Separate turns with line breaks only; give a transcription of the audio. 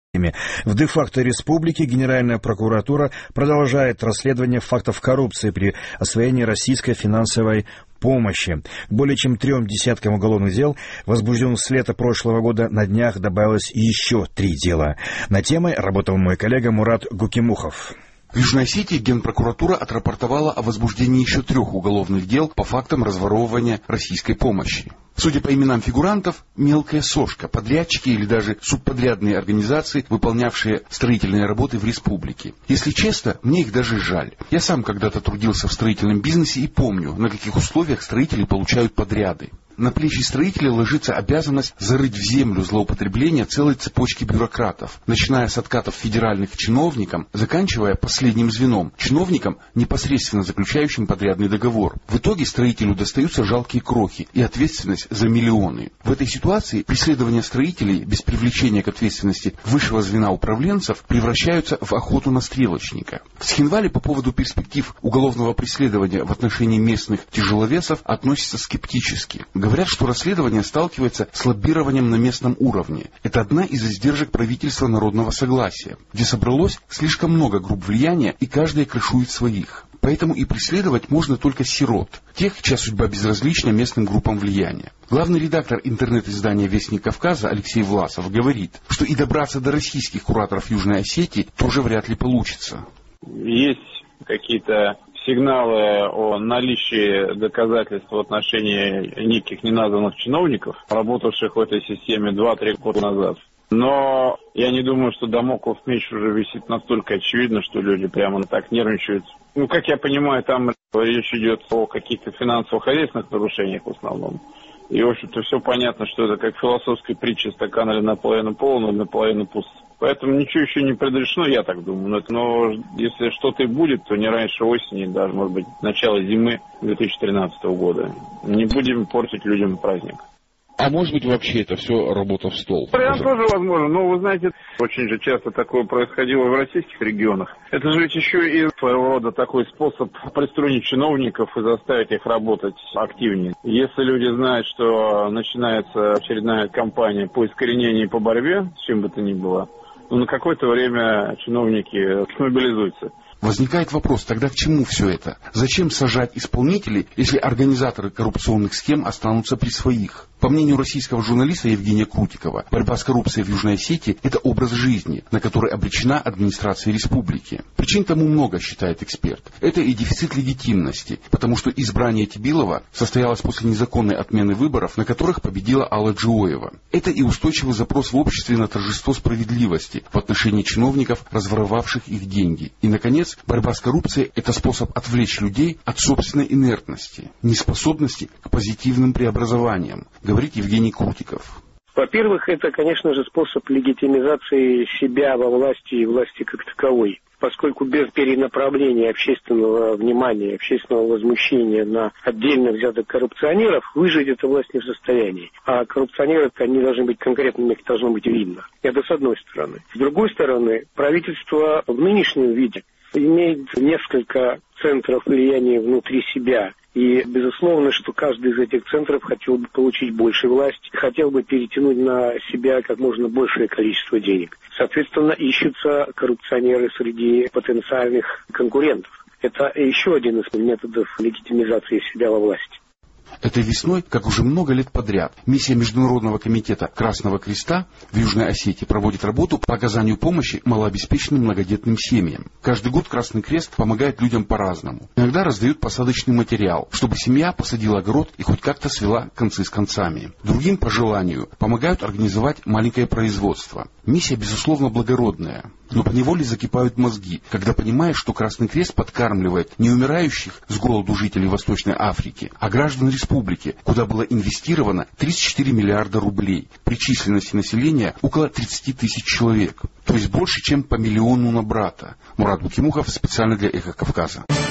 В де-факто республике Генеральная прокуратура продолжает расследование фактов коррупции при освоении российской финансовой помощи. Более чем 3 десяткам уголовных дел, возбужденных с лета прошлого года, на днях добавилось еще 3 дела. Над темой работал мой коллега Мурат Гукимухов.
В Южной Осетии Генпрокуратура отрапортовала о возбуждении еще 3 уголовных дел по фактам разворовывания российской помощи. Судя по именам фигурантов, мелкая сошка, подрядчики или даже субподрядные организации, выполнявшие строительные работы в республике. Если честно, мне их даже жаль. Я сам когда-то трудился в строительном бизнесе и помню, на каких условиях строители получают подряды. На плечи строителя ложится обязанность зарыть в землю злоупотребления целой цепочки бюрократов, начиная с откатов федеральных чиновникам, заканчивая последним звеном, чиновникам, непосредственно заключающим подрядный договор. В итоге строителю достаются жалкие крохи и ответственность за миллионы. В этой ситуации преследования строителей без привлечения к ответственности высшего звена управленцев превращаются в охоту на стрелочника. В Схинвале по поводу перспектив уголовного преследования в отношении местных тяжеловесов относятся скептически. Говорят, что расследование сталкивается с лоббированием на местном уровне. Это одна из издержек правительства народного согласия, где собралось слишком много групп влияния, и каждая крышует своих. Поэтому и преследовать можно только сирот, тех, чья судьба безразлична местным группам влияния. Главный редактор интернет-издания «Вестник Кавказа» Алексей Власов говорит, что и добраться до российских кураторов Южной Осетии тоже вряд ли получится.
Есть какие-то сигналы о наличии доказательств в отношении неких неназванных чиновников, работавших в этой системе 2-3 года назад. Но я не думаю, что дамоклов меч уже висит настолько очевидно, что люди прямо так нервничают. Как я понимаю, там речь идет о каких-то финансово-хозяйственных нарушениях в основном. И, в общем-то, все понятно, что это как философская притча: стакан или наполовину полон, или наполовину пуст. Поэтому ничего еще не предрешено, я так думаю. Но если что-то и будет, то не раньше осени, даже, может быть, начало зимы 2013 года. Не будем портить людям праздник.
А может быть, вообще это все работа в стол?
Вариант тоже возможен. Но, вы знаете, очень же часто такое происходило в российских регионах. Это же ведь еще и своего рода такой способ приструнить чиновников и заставить их работать активнее. Если люди знают, что начинается очередная кампания по искоренению и по борьбе, с чем бы то ни было, то на какое-то время чиновники мобилизуются.
Возникает вопрос, тогда к чему все это? Зачем сажать исполнителей, если организаторы коррупционных схем останутся при своих? По мнению российского журналиста Евгения Крутикова, борьба с коррупцией в Южной Осетии – это образ жизни, на который обречена администрация республики. Причин тому много, считает эксперт. Это и дефицит легитимности, потому что избрание Тибилова состоялось после незаконной отмены выборов, на которых победила Алла Джиоева. Это и устойчивый запрос в обществе на торжество справедливости в отношении чиновников, разворовавших их деньги. И, наконец, борьба с коррупцией – это способ отвлечь людей от собственной инертности, неспособности к позитивным преобразованиям, говорит Евгений Крутиков.
Во-первых, это, конечно же, способ легитимизации себя во власти и власти как таковой. Поскольку без перенаправления общественного внимания, общественного возмущения на отдельно взятых коррупционеров выжить эта власть не в состоянии. А коррупционеры, они должны быть конкретными, их должно быть видно. Это с одной стороны. С другой стороны, правительство в нынешнем виде имеет несколько центров влияния внутри себя. И, безусловно, что каждый из этих центров хотел бы получить больше власти, хотел бы перетянуть на себя как можно большее количество денег. Соответственно, ищутся коррупционеры среди потенциальных конкурентов. Это еще один из методов легитимизации себя во власти.
Этой весной, как уже много лет подряд, миссия Международного комитета Красного Креста в Южной Осетии проводит работу по оказанию помощи малообеспеченным многодетным семьям. Каждый год Красный Крест помогает людям по-разному. Иногда раздают посадочный материал, чтобы семья посадила огород и хоть как-то свела концы с концами. Другим, по желанию, помогают организовать маленькое производство. Миссия, безусловно, благородная. Но поневоле закипают мозги, когда понимаешь, что Красный Крест подкармливает не умирающих с голоду жителей Восточной Африки, а граждан республики, куда было инвестировано 34 миллиарда рублей, при численности населения около 30 тысяч человек, то есть больше, чем по миллиону на брата. Мурат Гукимухов, специально для «Эхо Кавказа».